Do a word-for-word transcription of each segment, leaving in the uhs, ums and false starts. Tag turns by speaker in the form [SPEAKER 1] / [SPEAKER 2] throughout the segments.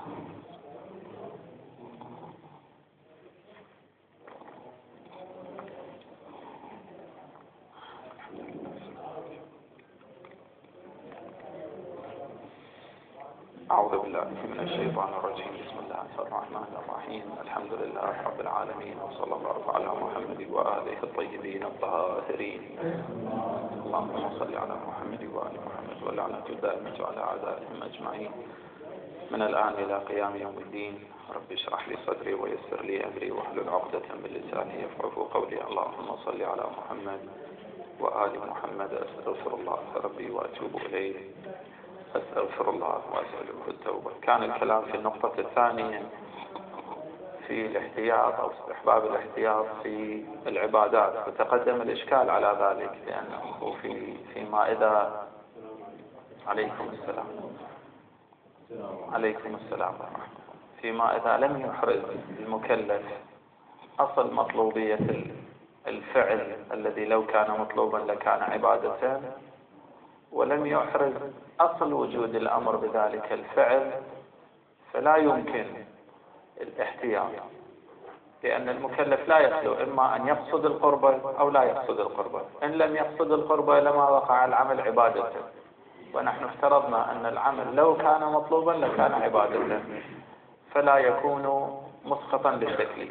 [SPEAKER 1] أعوذ بالله من الشيطان الرجيم. بسم الله الرحمن الرحيم. الحمد لله رب العالمين، وصلى الله على محمد وآله الطيبين الطاهرين. اللهم صل على محمد وآل محمد واللعنة الدائمة على أعدائهم أجمعين من الآن إلى قيام يوم الدين. رب اشرح لي صدري ويسر لي أمري واحلل عقدة من لساني يفقهوا قولي. اللهم صل على محمد وآل محمد. أستغفر الله ربي وأتوب إليه. أستغفر الله وأسأله التوبة. كان الكلام في النقطة الثانية في الاحتياط أو استحباب الاحتياط في العبادات، وتقدم الإشكال على ذلك لأنه في فيما إذا عليكم السلام عليكم السلام ورحمة الله فيما إذا لم يحرز المكلف أصل مطلوبية الفعل الذي لو كان مطلوبا لكان عبادة، ولم يحرز أصل وجود الأمر بذلك الفعل، فلا يمكن الاحتياط، لأن المكلف لا يخلو إما أن يقصد القربة أو لا يقصد القربة. إن لم يقصد القربة لما وقع العمل عبادته، ونحن افترضنا أن العمل لو كان مطلوبا لكان عبادته، فلا يكون مسقطا للتكليف.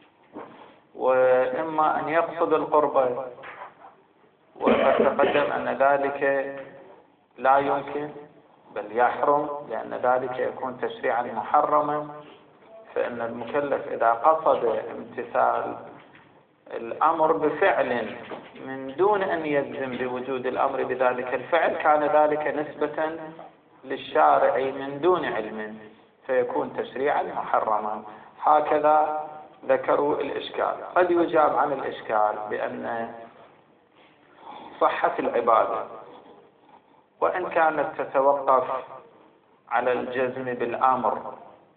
[SPEAKER 1] وإما أن يقصد القربة، وقد تقدم أن ذلك لا يمكن بل يحرم، لأن ذلك يكون تشريعا محرما. فإن المكلف إذا قصد امتثال الأمر بفعل من دون أن يجزم بوجود الأمر بذلك الفعل، كان ذلك نسبة للشارع من دون علم، فيكون تشريعا محرما. هكذا ذكروا الإشكال. قد يجاب عن الإشكال بأن صحة العبادة وإن كانت تتوقف على الجزم بالأمر،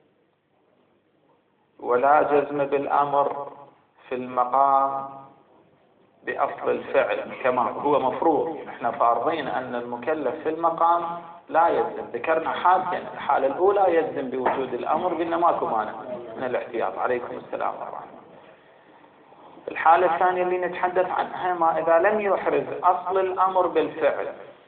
[SPEAKER 1] ولا جزم بالأمر في المقام بأصل الفعل كما هو مفروض. نحن فارضين أن المكلف في المقام لا يجزم. ذكرنا حالتين، الحالة الأولى يجزم بوجود الأمر، قلنا ماكو مانع من الاحتياط. عليكم السلام ورحمة الله. الحالة الثانية اللي نتحدث عنها ما إذا لم يحرز أصل الأمر بالفعل،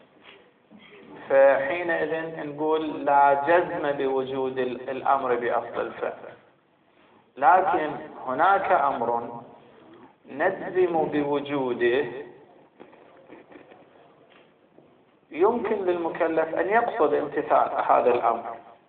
[SPEAKER 1] فحينئذ نقول لا جزم بوجود الأمر بأصل الفعل. لكن هناك أمر نجزم بوجوده، يمكن للمكلف أن يقصد امتثال هذا الأمر،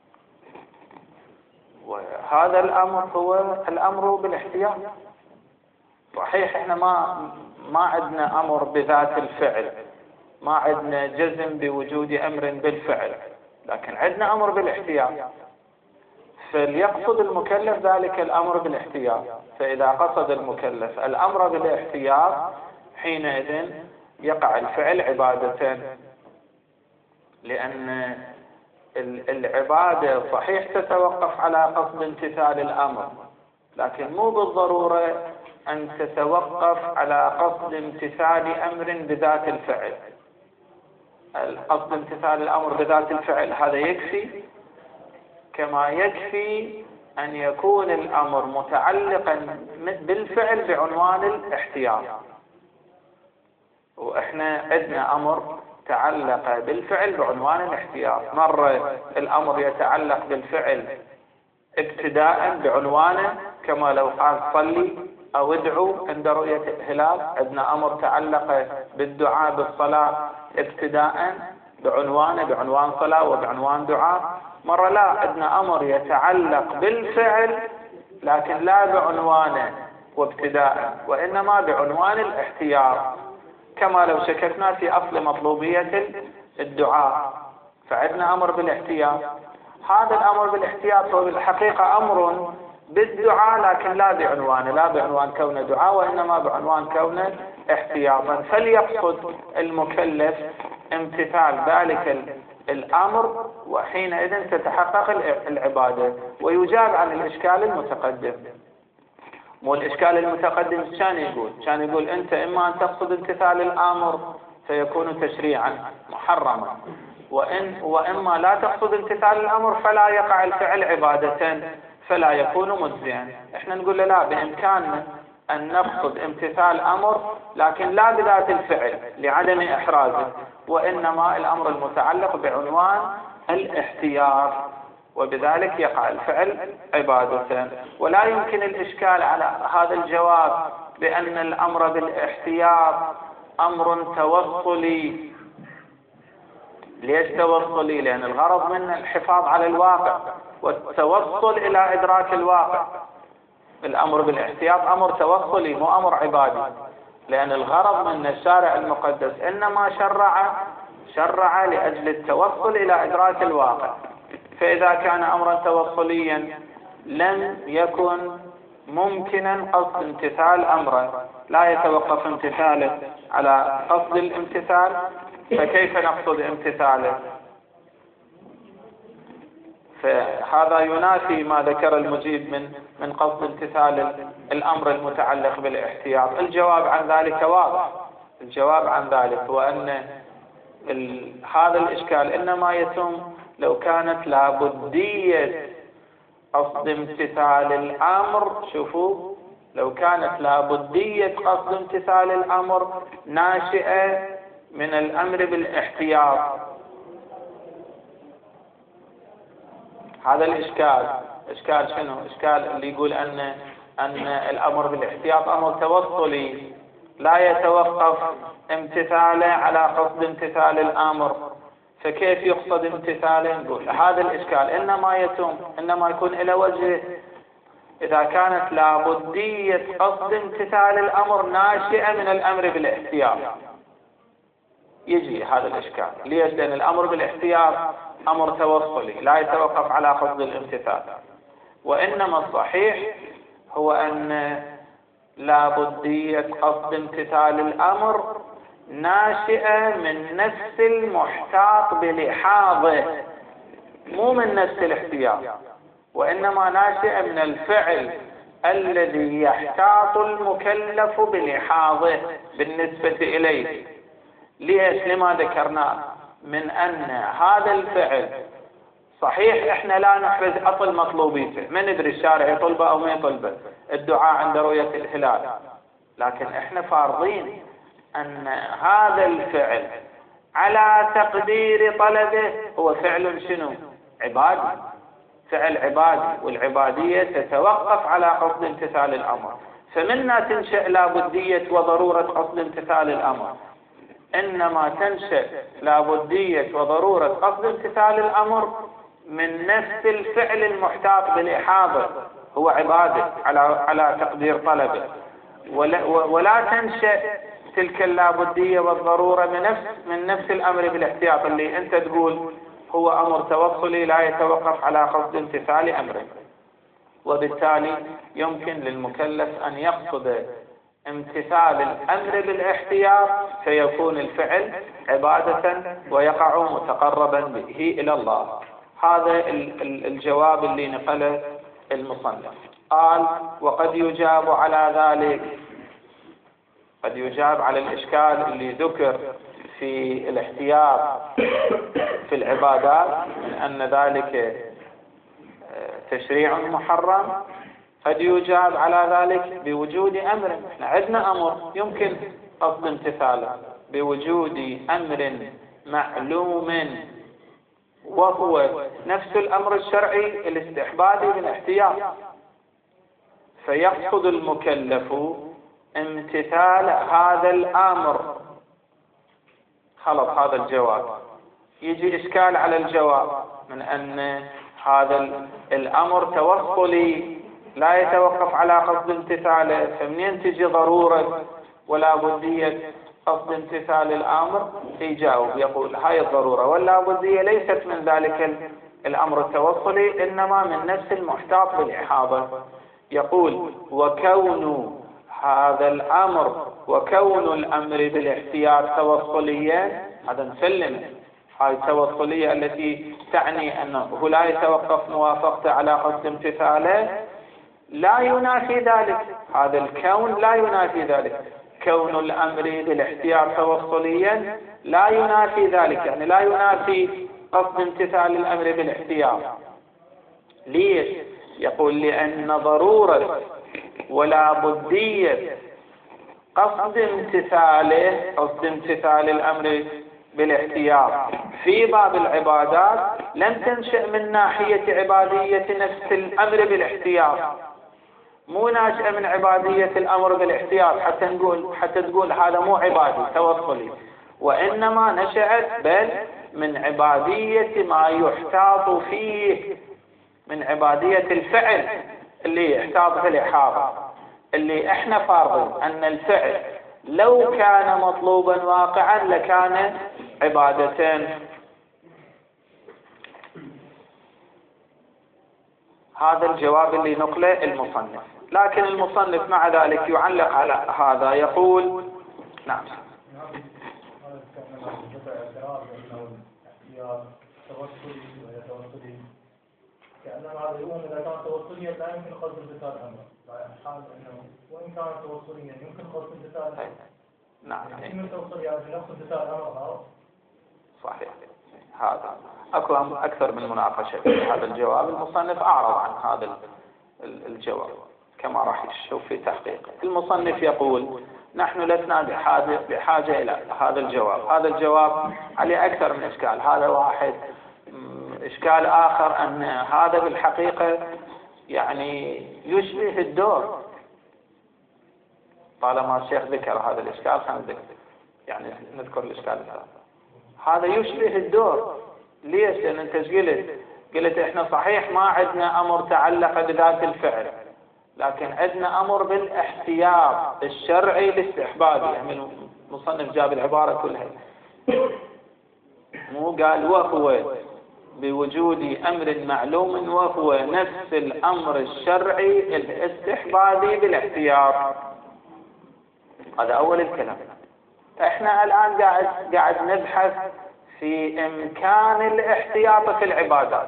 [SPEAKER 1] وهذا الأمر هو الأمر بالاحتياط. صحيح احنا ما ما عندنا أمر بذات الفعل، ما عندنا جزم بوجود أمر بالفعل، لكن عندنا أمر بالاحتياط، فليقصد المكلف ذلك الأمر بالاحتياط. فإذا قصد المكلف الأمر بالاحتياط حينئذ يقع الفعل عبادة، لأن العبادة صحيح تتوقف على قصد امتثال الأمر، لكن مو بالضرورة أن تتوقف على قصد امتثال أمر بذات الفعل. القصد امتثال الأمر بذات الفعل هذا يكفي، كما يكفي أن يكون الأمر متعلقا بالفعل بعنوان الاحتياط. وإحنا عندنا أمر تعلق بالفعل بعنوان الاحتياط. مرة الأمر يتعلق بالفعل ابتداء بعنوانه، كما لو قال صلي أو ادعو عند رؤية الهلال. عندنا أمر تعلق بالدعاء بالصلاة ابتداء بعنوانه بعنوان صلاة وبعنوان دعاء. مرة لا، عندنا أمر يتعلق بالفعل لكن لا بعنوانه وابتداء، وإنما بعنوان الاحتياط، كما لو شككنا في أصل مطلوبية الدعاء. فعندنا أمر بالاحتياط. هذا الأمر بالاحتياط هو بالحقيقة أمر بالدعاء، لكن لا بعنوانه، لا بعنوان كونه دعاء، وإنما بعنوان كونه احتياطا. فليقصد المكلف امتثال ذلك الأمر، وحينئذ تتحقق العبادة. ويجاب عن الإشكال المتقدم. مو الإشكال المتقدم كان يقول كان يقول أنت إما أن تقصد امتثال الأمر فيكون تشريعا محرما، وإن وإما لا تقصد امتثال الأمر فلا يقع الفعل عبادة فلا يكون مجزيا. احنا نقول له لا، بإمكاننا أن نقصد امتثال أمر لكن لا بذات الفعل لعدم إحرازه، وإنما الأمر المتعلق بعنوان الاحتياط، وبذلك يقع الفعل عبادة. ولا يمكن الإشكال على هذا الجواب بأن الأمر بالاحتياط أمر توصلي. ليش توصلي؟ لأن الغرض منه الحفاظ على الواقع والتوصل إلى إدراك الواقع. الأمر بالاحتياط أمر توصلي مو أمر عبادي، لأن الغرض من الشارع المقدس إنما شرع شرع لأجل التوصل إلى إدراك الواقع. فإذا كان أمرا توصليا لم يكن ممكنا قصد امتثال أمره، لا يتوقف امتثاله على قصد الامتثال، فكيف نقصد امتثاله؟ فهذا ينافي ما ذكر المجيب من من قصد امتثال الأمر المتعلق بالاحتياط. الجواب عن ذلك واضح، الجواب عن ذلك هو أن هذا الإشكال إنما يتم لو كانت لابدية قصد امتثال الأمر. شوفوا، لو كانت لابدية قصد امتثال الأمر ناشئة من الأمر بالاحتياط. هذا الإشكال. إشكال شنو؟ إشكال اللي يقول أن أن الأمر بالاحتياط أمر توصلي لا يتوقف امتثاله على قصد امتثال الأمر، فكيف يقصد امتثاله؟ نقول هذا الإشكال إنما يتم إنما يكون إلى وجه إذا كانت لابدية قصد امتثال الأمر ناشئة من الأمر بالاحتياط. يجي هذا الإشكال. ليش؟ لأن الأمر بالاحتياط أمر توصلي لا يتوقف على قصد الامتثال، وإنما الصحيح هو أن لابدية قصد امتثال الأمر ناشئة من نفس المحتاط بلحاظه، مو من نفس الاحتياط، وإنما ناشئة من الفعل الذي يحتاط المكلف بلحاظه بالنسبة إليه. ليش؟ لما ذكرناه من أن هذا الفعل صحيح احنا لا نحرز أصل مطلوبيته، ما ندري الشارع يطلبه أو ما يطلبه، الدعاء عند رؤية الهلال، لكن احنا فارضين أن هذا الفعل على تقدير طلبه هو فعل شنو؟ عبادي، فعل عبادي، والعبادية تتوقف على قصد امتثال الأمر. فمنا تنشأ لابدية وضرورة قصد امتثال الأمر، إنما تنشأ لابدية وضرورة قصد امتثال الأمر من نفس الفعل المحتاط بالإحاطة هو عبادة على على تقدير طلبه، ولا, ولا تنشأ تلك اللابدية والضرورة من نفس من نفس الأمر بالاحتياط اللي أنت تقول هو أمر توصلي لا يتوقف على قصد امتثال أمره. وبالتالي يمكن للمكلف أن يقصد امتثال الأمر بالاحتياط فيكون الفعل عبادة ويقع متقربا به إلى الله. هذا الجواب اللي نقله المصنف. قال وقد يجاب على ذلك، قد يجاب على الإشكال اللي ذكر في الاحتياط في العبادات من أن ذلك تشريع محرم، قد يجاب على ذلك بوجود أمر. احنا عندنا أمر يمكن قصد امتثاله بوجود أمر معلوم وهو نفس الأمر الشرعي الاستحبابي بالاحتياط، فيقصد المكلف امتثال هذا الأمر. خلص هذا الجواب. يجي إشكال على الجواب من أن هذا الأمر توصلي لا يتوقف على قصد امتثاله، فمنين تجي ضرورة ولا بدية قصد امتثال الأمر؟ يجاوب يقول هاي الضرورة ولا بدية ليست من ذلك الأمر التوصلي، إنما من نفس المحتاط بالإحاطة. يقول وكون هذا الأمر وكون الأمر بالاحتياط توصليا، هذا نسلم هاي التوصلية التي تعني أنه لا يتوقف موافقته على قصد امتثاله لا ينافي ذلك. هذا الكون لا ينافي ذلك. كون الأمر بالاحتياط توصليا لا ينافي ذلك، يعني لا ينافي قصد امتثال الأمر بالاحتياط. ليش؟ يقول لأن ضرورة ولا بدية قصد امتثاله، قصد امتثال الأمر بالاحتياط في باب العبادات لم تنشأ من ناحية عبادية نفس الأمر بالاحتياط، مو ناشئة من عبادية الأمر بالاحتياط حتى نقول حتى تقول هذا مو عبادي توصلي، وإنما نشأت بل من عبادية ما يحتاط فيه، من عبادية الفعل اللي يحتاط في الإحاطة، اللي احنا فارضين أن الفعل لو كان مطلوبا واقعا لكان عبادتين. هذا الجواب اللي نقله المصنف، لكن المصنف مع ذلك يعلق على هذا يقول نعم
[SPEAKER 2] كأن هذا يقوم إذا كان توصليا لا يمكن قصد امتثال الأمر، حال أنه وإن كان توصليا يمكن قصد امتثال الأمر.
[SPEAKER 1] نعم
[SPEAKER 2] يمكن توصل يعني نفس امتثال الأمر.
[SPEAKER 1] صحيح. هذا أكو أكثر من مناقشة في هذا الجواب، المصنف أعرض عن هذا الجواب كما راح تشوف في تحقيق. المصنف يقول نحن لسنا بحاجة, بحاجة إلى هذا الجواب، هذا الجواب عليه أكثر من إشكال. هذا واحد. إشكال آخر أن هذا بالحقيقة يعني يشبه الدور، طالما الشيخ ذكر هذا الإشكال خلينا نذكر يعني نذكر الإشكال الثاني. هذا يشبه الدور. ليش؟ لأن أنت قلت قلت إحنا صحيح ما عندنا أمر تعلق بذات الفعل، لكن عندنا أمر بالاحتياط الشرعي الاستحبابي. يعني المصنف جاب العبارة كلها، مو قال وهو بوجود أمر معلوم وهو نفس الأمر الشرعي الاستحبابي بالاحتياط. هذا أول الكلام. احنا الآن قاعد قاعد نبحث في إمكان الاحتياط في العبادات.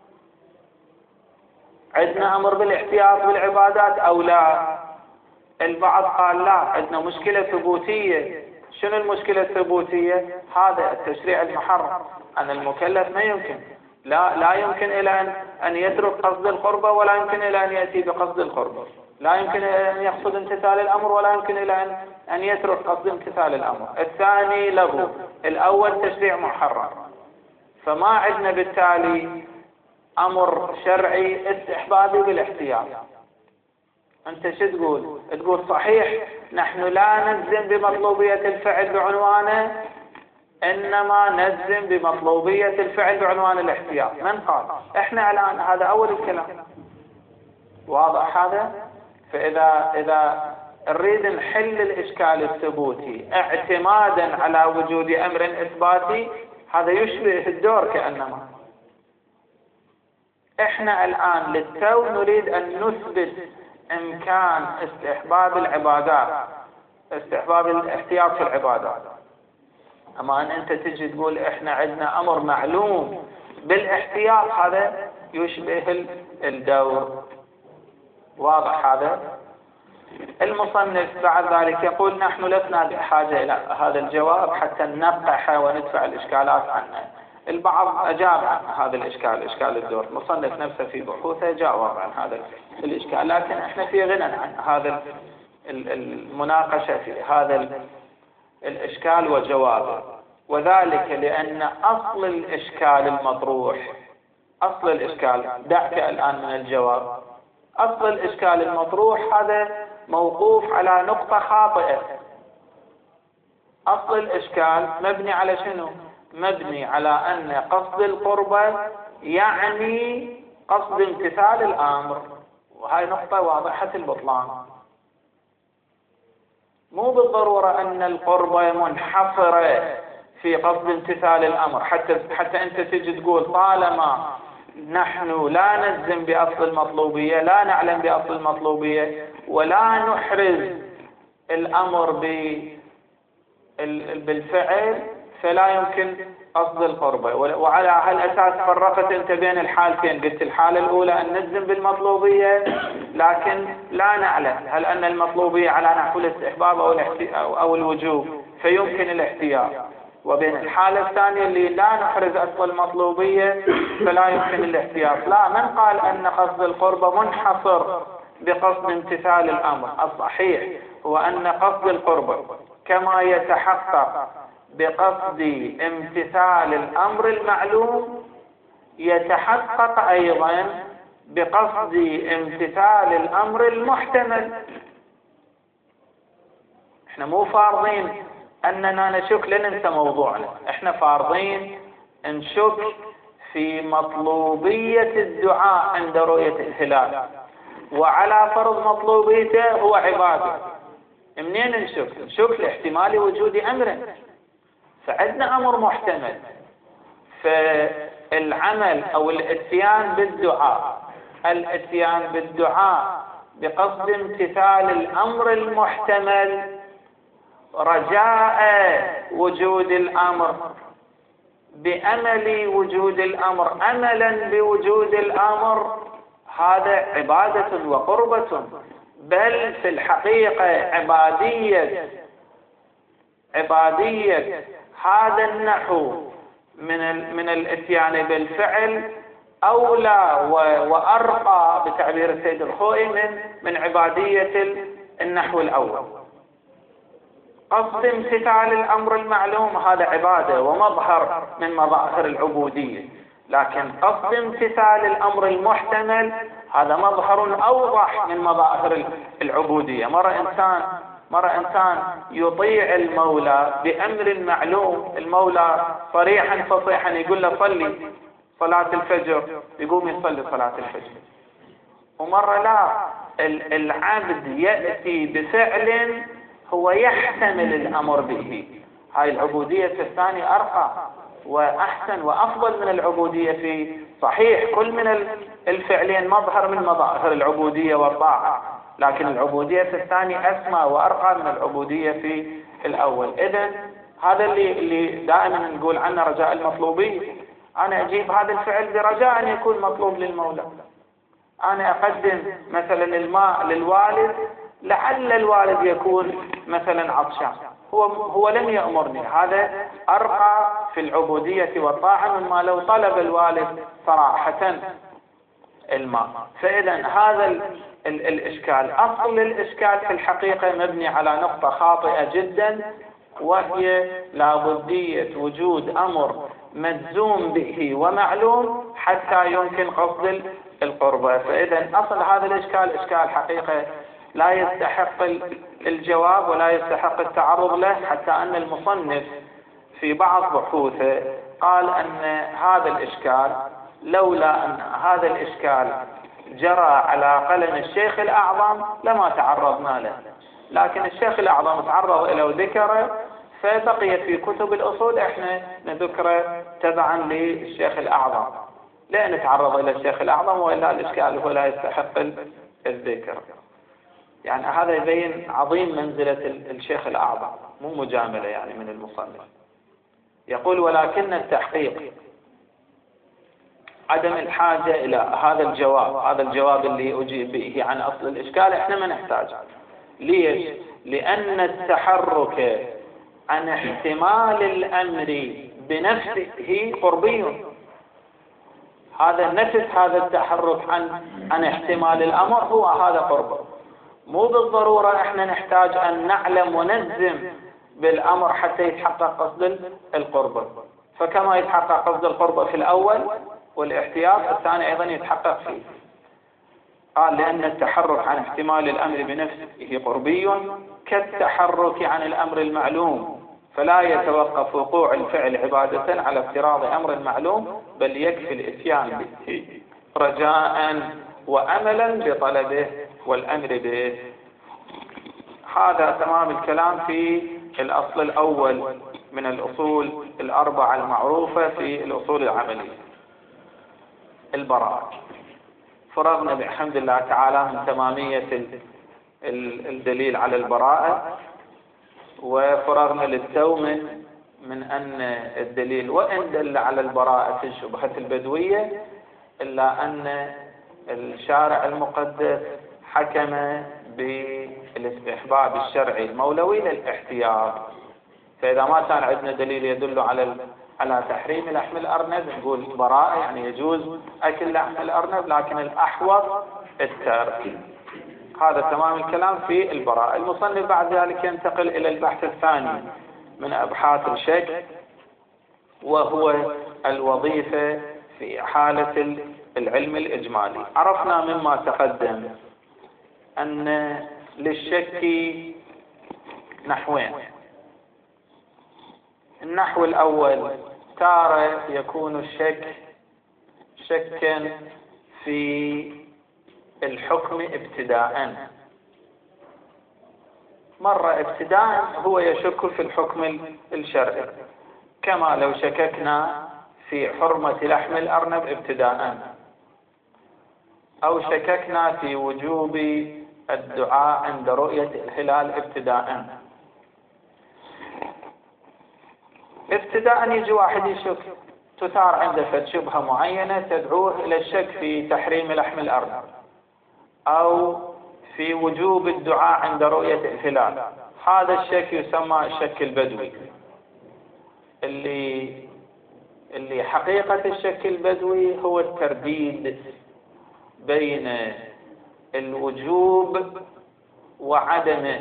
[SPEAKER 1] عندنا أمر بالاحتياط بالعبادات أو لا؟ البعض قال لا، عندنا مشكلة ثبوتية. شنو المشكلة الثبوتية؟ هذا التشريع المحرم أن المكلف ما يمكن لا لا يمكن إلى أن أن يترك قصد القربة، ولا يمكن إلى أن يأتي بقصد القربة، لا يمكن أن يقصد امتثال الأمر، ولا يمكن إلى أن أن يترك قصد امتثال الأمر. الثاني له، الأول تشريع محرم، فما عندنا بالتالي أمر شرعي استحبابي بالاحتياط. أنت شو تقول؟ تقول صحيح نحن لا نجزم بمطلوبية الفعل بعنوانه، إنما نجزم بمطلوبية الفعل بعنوان الاحتياط. من قال؟ إحنا الآن هذا أول الكلام، واضح هذا؟ فإذا إذا نريد نحل الإشكال الثبوتي اعتمادا على وجود أمر إثباتي، هذا يشبه الدور كأنما. إحنا الآن للتو نريد أن نثبت إمكان استحباب العبادات، استحباب الاحتياط في العبادات. أما أن أنت تجي تقول إحنا عندنا أمر معلوم بالاحتياط، هذا يشبه الدور. واضح هذا؟ المصنف بعد ذلك يقول نحن لسنا بحاجة إلى هذا الجواب حتى ننقح وندفع الإشكالات عنه. البعض أجاب عن هذا الإشكال، إشكال الدور. المصنف نفسه في بحوثه جاوب عن هذا الإشكال، لكن إحنا في غنى عن هذا المناقشة في هذا الإشكال وجوابه، وذلك لأن أصل الإشكال المطروح، أصل الإشكال دعك الآن من الجواب، أصل الإشكال المطروح هذا موقوف على نقطة خاطئة. أصل الإشكال مبني على شنو؟ مبني على أن قصد القربة يعني قصد امتثال الأمر، وهي نقطة واضحة البطلان. مو بالضرورة أن القربة منحصرة في قصد امتثال الأمر، حتى حتى أنت تجي تقول طالما نحن لا نجزم بأصل المطلوبية، لا نعلم بأصل المطلوبية، ولا نحرز الأمر بالفعل، فلا يمكن قصد القربة. وعلى هالأساس فرقت أنت بين الحالتين، قلت الحالة الأولى أن نجزم بالمطلوبية لكن لا نعلم هل أن المطلوبية على نحو الاستحباب أو أو الوجوب فيمكن الاحتياط، وبين الحالة الثانية اللي لا نحرز أصل المطلوبية فلا يمكن الاحتياط. لا، من قال أن قصد القربة منحصر بقصد امتثال الأمر؟ الصحيح هو أن قصد القربة كما يتحقق بقصد امتثال الأمر المعلوم يتحقق أيضا بقصد امتثال الأمر المحتمل. احنا مو فارضين أننا نشك، لننسى موضوعنا، احنا فارضين نشك في مطلوبية الدعاء عند رؤية الهلال، وعلى فرض مطلوبيته هو عبادة. منين نشك؟ نشك لاحتمال وجود أمر، فعندنا أمر محتمل، فالعمل أو الاتيان بالدعاء الاتيان بالدعاء بقصد امتثال الأمر المحتمل رجاء وجود الأمر بأمل وجود الأمر، أملا بوجود الأمر، هذا عبادة وقربة، بل في الحقيقة عبادية عبادية هذا النحو من من الاتيان بالفعل أولى وأرقى بتعبير السيد الخوئي من من عبادية النحو الأول. قصد امتثال الأمر المعلوم هذا عبادة ومظهر من مظاهر العبودية، لكن قصد امتثال الأمر المحتمل هذا مظهر أوضح من مظاهر العبودية. مرة إنسان مرة إنسان يطيع المولى بأمر معلوم، المولى صريحا فصيحا يقول له صلي صلاة الفجر يقوم يصلي صلاة الفجر، ومرة لا، العبد يأتي بفعل هو يحتمل الأمر به. هاي العبودية في الثاني أرقى وأحسن وأفضل من العبودية في صحيح. كل من الفعلين مظهر من مظاهر العبودية والطاعة، لكن العبودية في الثاني أسمى وأرقى من العبودية في الأول. إذن هذا اللي اللي دائما نقول عنه رجاء المطلوبية. أنا أجيب هذا الفعل برجاء أن يكون مطلوب للمولى. أنا أقدم مثلا الماء للوالد لعل الوالد يكون مثلا عطشان، هو هو لم يأمرني، هذا أرقى في العبودية والطاعة مما لو طلب الوالد صراحة الماء. فإذا هذا ال ال الإشكال، أصل الإشكال في الحقيقة مبني على نقطة خاطئة جدا، وهي لابدية وجود أمر مجزوم به ومعلوم حتى يمكن قصد القربة. فإذا أصل هذا الإشكال إشكال حقيقة لا يستحق الجواب ولا يستحق التعرض له، حتى أن المصنف في بعض بحوثه قال أن هذا الإشكال لولا أن هذا الإشكال جرى على قلم الشيخ الأعظم لما تعرضنا له، لكن الشيخ الأعظم تعرض إلى وذكره، فبقي في كتب الأصول احنا نذكره تبعا للشيخ الأعظم، لا نتعرض إلى الشيخ الأعظم وإلا الإشكال هو لا يستحق الذكر. يعني هذا يبين عظيم منزلة الشيخ الأعظم، مو مجاملة يعني من المصنف. يقول ولكن التحقيق عدم الحاجة إلى هذا الجواب، هذا الجواب اللي أجيب به عن أصل الإشكال احنا ما نحتاجه. ليش؟ لأن التحرك عن احتمال الأمر بنفسه قربي. هذا نفس هذا التحرك عن عن احتمال الأمر هو هذا قرب. مو بالضرورة احنا نحتاج أن نعلم ونجزم بالأمر حتى يتحقق قصد القرب، فكما يتحقق قصد القرب في الأول والاحتياط الثاني أيضا يتحقق فيه. قال لأن التحرك عن احتمال الأمر بنفسه قربي كالتحرك عن الأمر المعلوم، فلا يتوقف وقوع الفعل عبادة على افتراض أمر معلوم، بل يكفي الإتيان به رجاء وأملا بطلبه والأمر به. هذا تمام الكلام في الأصل الأول من الأصول الأربعة المعروفة في الأصول العملية، البراءة. فرغنا بحمد الله تعالى من تمامية الدليل على البراءة، وفرغنا للتو من من أن الدليل وإن دل على البراءة في الشبهة البدوية إلا أن الشارع المقدس حكم بالاستحباب الشرعي المولوي للاحتياط. فإذا ما كان عندنا دليل يدل على على تحريم لحم الأرنب نقول براءة، يعني يجوز أكل لحم الأرنب، لكن الأحوط الترك. هذا تمام الكلام في البراءة. المصنف بعد ذلك ينتقل إلى البحث الثاني من أبحاث الشك، وهو الوظيفة في حالة العلم الإجمالي. عرفنا مما تقدم أن للشك نحوين. النحو الأول تارة يكون الشك شكا في الحكم ابتداء. مرة ابتداء هو يشك في الحكم الشرعي، كما لو شككنا في حرمة لحم الأرنب ابتداء، أو شككنا في وجوب الدعاء عند رؤية الهلال ابتداء. ابتداء يجي واحد يشك، تثار عنده شبهة معينة تدعوه إلى الشك في تحريم لحم الأرنب أو في وجوب الدعاء عند رؤية الهلال. هذا الشك يسمى الشك البدوي، اللي اللي حقيقة الشك البدوي هو الترديد بين الوجوب وعدمه،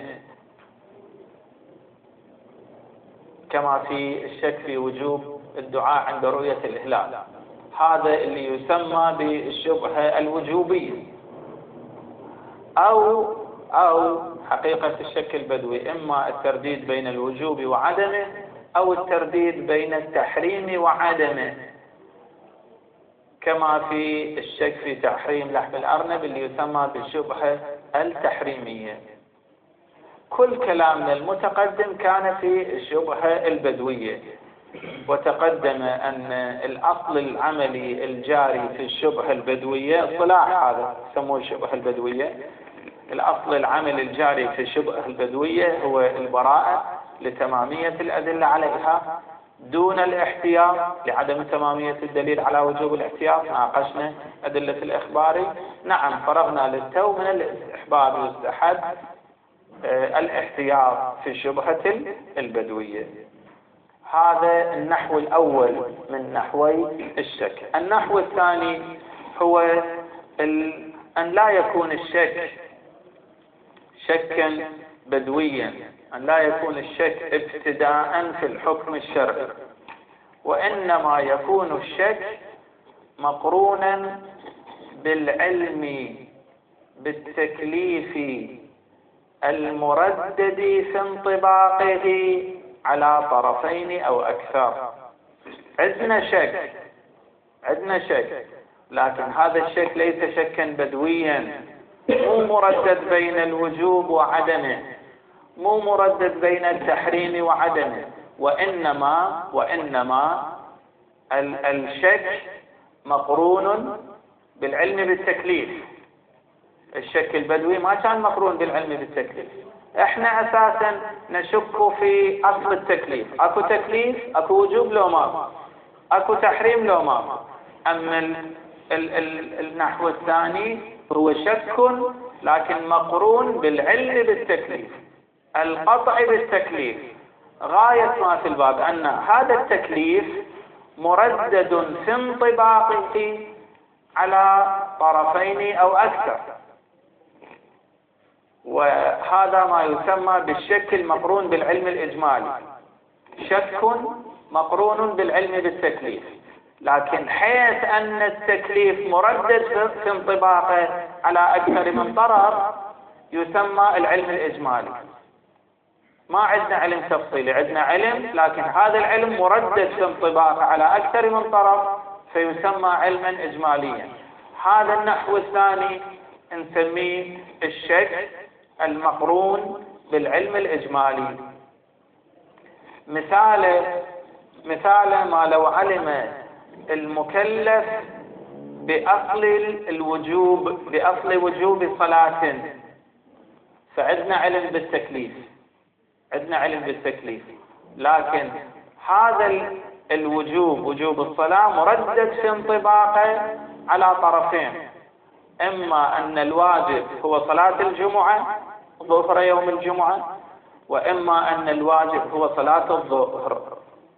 [SPEAKER 1] كما في الشك في وجوب الدعاء عند رؤية الهلال. هذا اللي يسمى بالشبهة الوجوبية. أو أو حقيقة الشك البدوي إما الترديد بين الوجوب وعدمه، أو الترديد بين التحريم وعدمه، كما في الشك في تحريم لحم الأرنب اللي يسمى بالشبهة التحريمية. كل كلامنا المتقدم كان في الشبهة البدوية، وتقدم أن الأصل العملي الجاري في الشبهة البدوية اصطلاح هذا يسموه الشبهة البدوية. الأصل العملي الجاري في الشبهة البدوية هو البراءة لتمامية الأدلة عليها دون الاحتياط لعدم تمامية الدليل على وجوب الاحتياط. ناقشنا أدلة الإخباري. نعم فرغنا للتو من الاستحباب يستحب الاحتياط في الشبهة البدوية. هذا النحو الأول من نحوي الشك. النحو الثاني هو أن لا يكون الشك شكا بدويا، أن لا يكون الشك ابتداء في الحكم الشرعي، وإنما يكون الشك مقرونا بالعلم بالتكليف المردد في انطباقه على طرفين أو أكثر. عندنا شك عندنا شك لكن هذا الشك ليس شكا بدويا، مو مردد بين الوجوب وعدمه، مو مردد بين التحريم وعدمه، وإنما وإنما الشك مقرون بالعلم بالتكليف. الشك البدوي ما كان مقرون بالعلم بالتكليف. احنا اساسا نشك في اصل التكليف، اكو تكليف، اكو وجوب لو ما، اكو تحريم لو ما. اما ال ال ال النحو الثاني هو شك لكن مقرون بالعلم بالتكليف، القطع بالتكليف. غاية ما في الباب ان هذا التكليف مردد في انطباقه على طرفين او اكثر، وهذا ما يسمى بالشك المقرون بالعلم الإجمالي. شك مقرون بالعلم بالتكليف، لكن حيث أن التكليف مردد في انطباقه على أكثر من طرف يسمى العلم الإجمالي. ما عندنا علم تفصيلي، عندنا علم لكن هذا العلم مردد في انطباقه على أكثر من طرف فيسمى علما إجماليا. هذا النحو الثاني نسميه الشك المقرون بالعلم الإجمالي. مثاله مثاله ما لو علم المكلف بأصل الوجوب بأصل وجوب صلاة، فعندنا علم بالتكليف عندنا علم بالتكليف لكن هذا الوجوب وجوب الصلاة مردد في انطباقه على طرفين، إما أن الواجب هو صلاة الجمعة ظهر يوم الجمعة، وإما أن الواجب هو صلاة الظهر.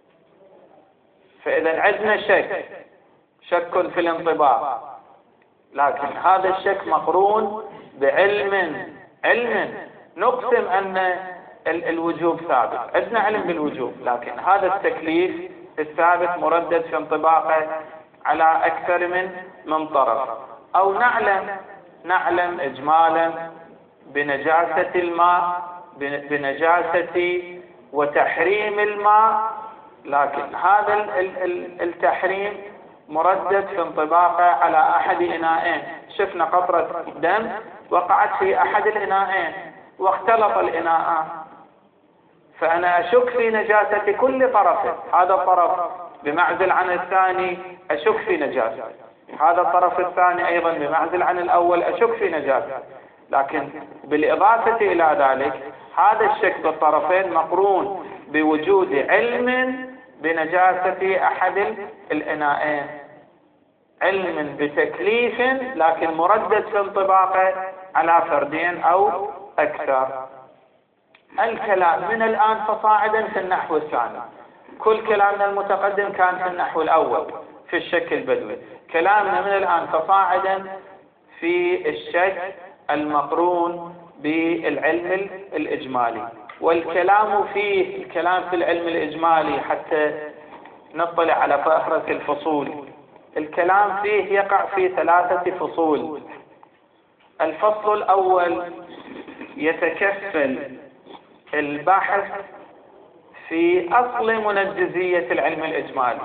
[SPEAKER 1] فإذا عندنا شك شك في الانطباق، لكن هذا الشك مقرون بعلم علم نقسم أن الوجوب ثابت، عندنا علم بالوجوب، لكن هذا التكليف الثابت مردد في انطباقه على أكثر من من طرف. أو نعلم نعلم إجمالا بنجاسة الماء بنجاسة وتحريم الماء، لكن هذا التحريم مردد في انطباقه على أحد إناءين. شفنا قطرة دم وقعت في أحد الإناءين واختلط الإناءان، فأنا أشك في نجاسة كل طرف، هذا الطرف بمعزل عن الثاني أشك في نجاسة، هذا الطرف الثاني أيضا بمعزل عن الأول أشك في نجاسة، لكن بالإضافة إلى ذلك هذا الشك بالطرفين مقرون بوجود علم بنجاسة أحد الإناءين، علم بتكليف لكن مردد في انطباقه على فردين أو أكثر. الكلام من الآن فصاعدا في النحو الثاني، كل كلامنا المتقدم كان في النحو الأول في الشك البدوي، كلامنا من الآن فصاعدا في الشك المقرون بالعلم الإجمالي. والكلام فيه الكلام في العلم الإجمالي حتى نطلع على فهرس الفصول، الكلام فيه يقع في ثلاثة فصول. الفصل الأول يتكفل البحث في أصل منجزية العلم الإجمالي.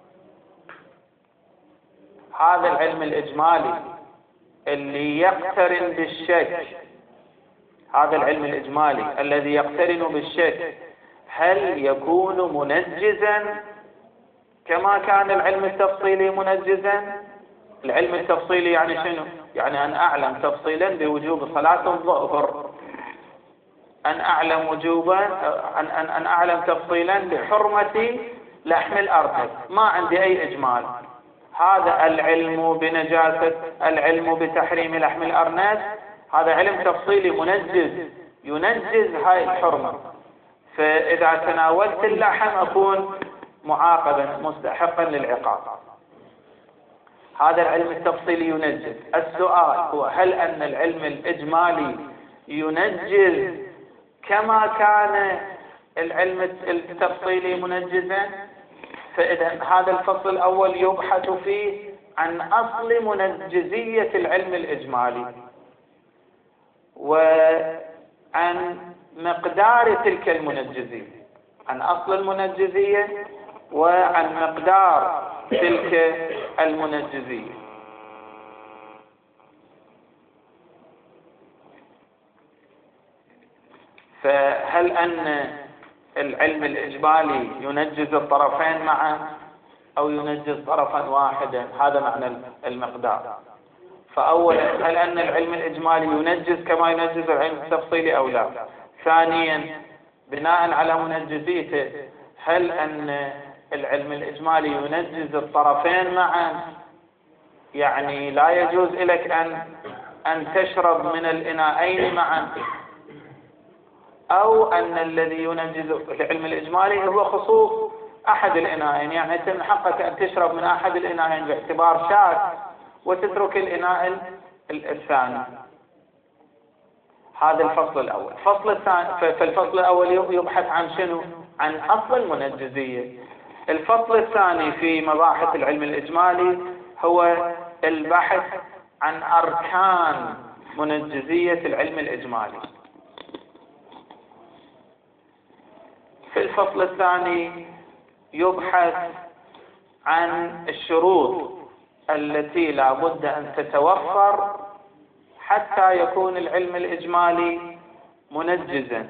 [SPEAKER 1] هذا العلم الإجمالي اللي يقترن بالشك، هذا العلم الإجمالي الذي يقترن بالشك هل يكون منجزا كما كان العلم التفصيلي منجزا؟ العلم التفصيلي يعني شنو؟ يعني أن أعلم تفصيلا بوجوب صلاة الظهر، أن أعلم وجوبا أن, أن, أن أعلم تفصيلا بحرمة لحم الأرنب، ما عندي أي إجمال. هذا العلم بنجاسة، العلم بتحريم لحم الأرنب، هذا علم تفصيلي منجز ينجز هاي الحرمة، فإذا تناولت اللحم أكون معاقبا مستحقا للعقاب. هذا العلم التفصيلي ينجز. السؤال هو هل أن العلم الإجمالي ينجز كما كان العلم التفصيلي منجزا؟ فإذا هذا الفصل الأول يبحث فيه عن أصل منجزية العلم الإجمالي وعن مقدار تلك المنجزية، عن أصل المنجزية وعن مقدار تلك المنجزية. فهل أن العلم الإجمالي ينجز الطرفين معا أو ينجز طرفا واحدا؟ هذا معنى المقدار. فأولا هل أن العلم الإجمالي ينجز كما ينجز العلم التفصيلي أو لا؟ ثانيا بناء على منجزيته هل أن العلم الإجمالي ينجز الطرفين معا؟ يعني لا يجوز لك أن أن تشرب من الإناءين معا، أو أن الذي ينجز العلم الإجمالي هو خصوص أحد الإناءين، يعني أنت من حقك أن تشرب من أحد الإناءين باعتبار شاذ وتترك الإناء الثاني. هذا الفصل الأول. الفصل الثاني، فالفصل الأول يبحث عن شنو؟ عن أصل المنجزية. الفصل الثاني في مباحث العلم الإجمالي هو البحث عن أركان منجزية العلم الإجمالي. في الفصل الثاني يبحث عن الشروط التي لا بد أن تتوفر حتى يكون العلم الإجمالي منجزا.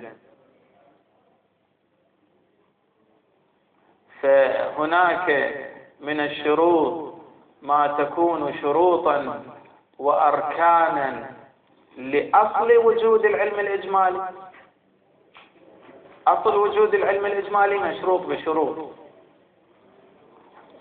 [SPEAKER 1] فهناك من الشروط ما تكون شروطا وأركانا لأصل وجود العلم الإجمالي. أصل وجود العلم الإجمالي مشروط بشروط،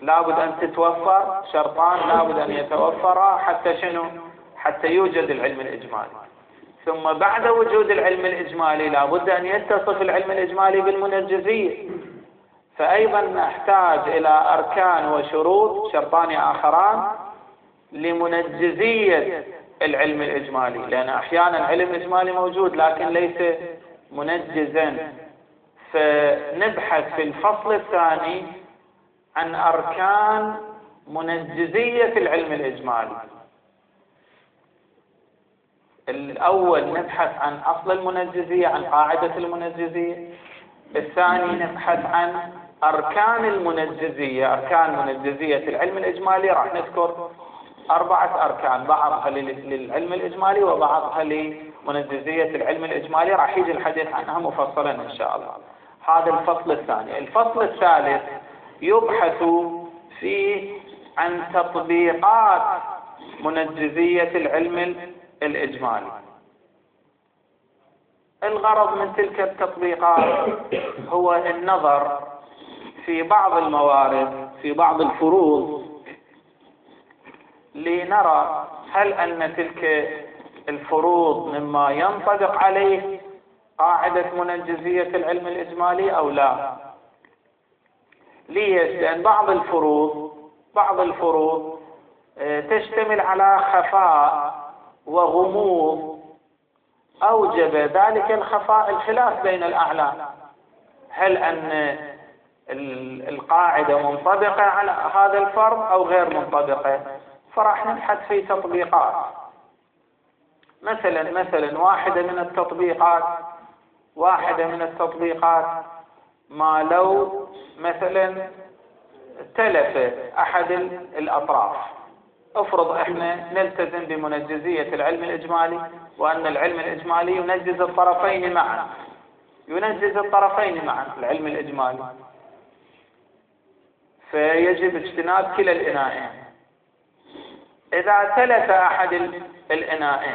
[SPEAKER 1] لابد أن تتوفر شرطان لابد أن يتوفرا حتى شنو؟ حتى يوجد العلم الإجمالي. ثم بعد وجود العلم الإجمالي لابد أن يتصف العلم الإجمالي بالمنجزية، فأيضا نحتاج إلى أركان وشروط، شرطان آخران لمنجزية العلم الإجمالي، لأن أحيانا العلم الإجمالي موجود لكن ليس منجزا. فنبحث في الفصل الثاني عن أركان منجزية العلم الإجمالي. الأول نبحث عن أصل المنجزية، عن قاعدة المنجزية. الثاني نبحث عن أركان المنجزية، أركان منجزية العلم الإجمالي. راح نذكر أربعة أركان، بعضها للعلم الإجمالي وبعضها لمنجزية العلم الإجمالي، راح يجي الحديث عنها مفصلا إن شاء الله. هذا الفصل الثاني. الفصل الثالث يبحث فيه عن تطبيقات منجزية العلم الإجمالي. الغرض من تلك التطبيقات هو النظر في بعض الموارد، في بعض الفروض، لنرى هل أن تلك الفروض مما ينطبق عليه قاعدة منجزية العلم الإجمالي أو لا. ليش؟ لأن بعض الفروض بعض الفروض تشتمل على خفاء وغموض، أوجب ذلك الخفاء الخلاف بين الأعلام. هل أن القاعدة منطبقة على هذا الفرض أو غير منطبقة؟ فراح نبحث في تطبيقات. مثلا مثلا واحدة من التطبيقات واحدة من التطبيقات ما لو مثلا تلف أحد الأطراف. افرض احنا نلتزم بمنجزية العلم الإجمالي، وأن العلم الإجمالي ينجز الطرفين معا، ينجز الطرفين معا العلم الإجمالي، فيجب اجتناب كلا الإناءين. إذا تلف أحد الإناءين،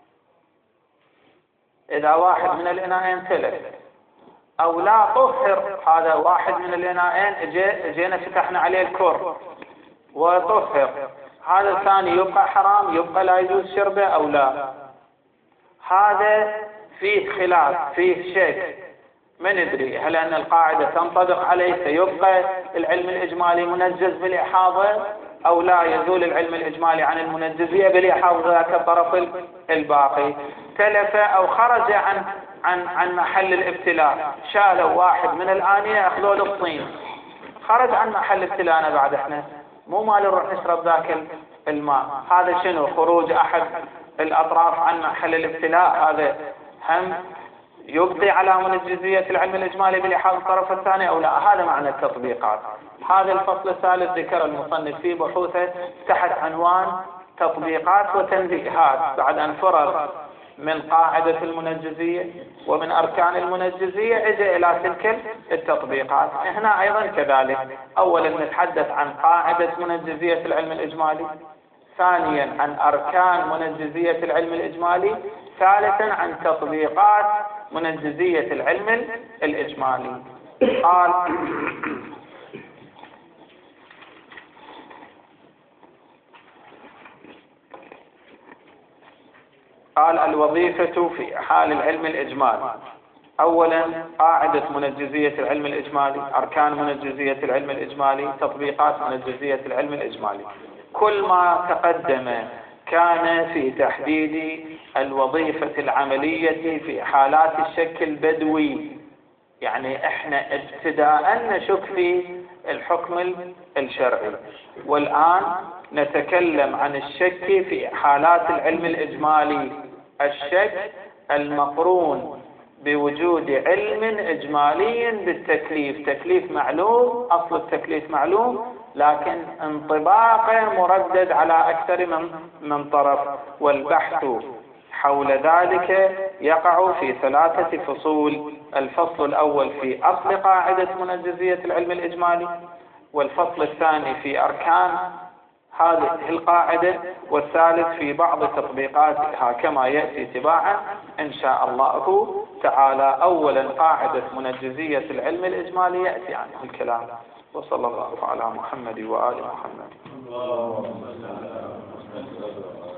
[SPEAKER 1] إذا واحد من الإناءين تلف أو لا طهر هذا واحد من الإناءين، اجينا فتحنا عليه الكر وطهر، هذا الثاني يبقى حرام، يبقى لا يجوز شربه أو لا؟ هذا فيه خلاف، فيه شك، ما ندري هل أن القاعدة تنطبق عليه فيبقى العلم الإجمالي منجز بالإحاضة أو لا يزول العلم الإجمالي عن المنجزية بالإحاضة ذاك الطرف الباقي. تلف أو خرج عن عن عن محل الابتلاء، شالوا واحد من الآنية أخذوا له الطين، خرج عن محل ابتلاءنا، بعد احنا مو مال نروح نشرب ذاك الماء. هذا شنو؟ خروج أحد الأطراف عن محل الابتلاء، هذا هم يبقي على منجزية العلم الإجمالي بالإحاطة الطرف الثاني أو لا؟ هذا معنى التطبيقات. هذا الفصل الثالث ذكر المصنف في بحوثه تحت عنوان تطبيقات وتنزيهات، بعد أن فرغ من قاعدة المنجزية ومن أركان المنجزية اجى إلى تلك التطبيقات. هنا أيضا كذلك، أولا نتحدث عن قاعدة منجزية العلم الإجمالي، ثانيا عن أركان منجزية العلم الإجمالي، ثالثا عن تطبيقات منجزية العلم الإجمالي. قال قال الوظيفة في حال العلم الإجمالي. أولا قاعدة منجزية العلم الإجمالي، أركان منجزية العلم الإجمالي، تطبيقات منجزية العلم الإجمالي. كل ما تقدم كان في تحديد الوظيفة العملية في حالات الشك البدوي، يعني احنا ابتداء نشك في الحكم الشرعي، والآن نتكلم عن الشك في حالات العلم الإجمالي، الشك المقرون بوجود علم إجمالي بالتكليف، تكليف معلوم، أصل التكليف معلوم، لكن انطباقه مردد على أكثر من من طرف، والبحث حول ذلك يقع في ثلاثة فصول. الفصل الأول في أصل قاعدة منجزية العلم الإجمالي، والفصل الثاني في أركان هذه القاعدة، والثالث في بعض تطبيقاتها كما يأتي تباعا إن شاء الله تعالى. أولا قاعدة منجزية العلم الإجمالي يأتي عنه الكلام. وصلى الله على محمد وآل محمد.
[SPEAKER 3] اللهم صل على محمد.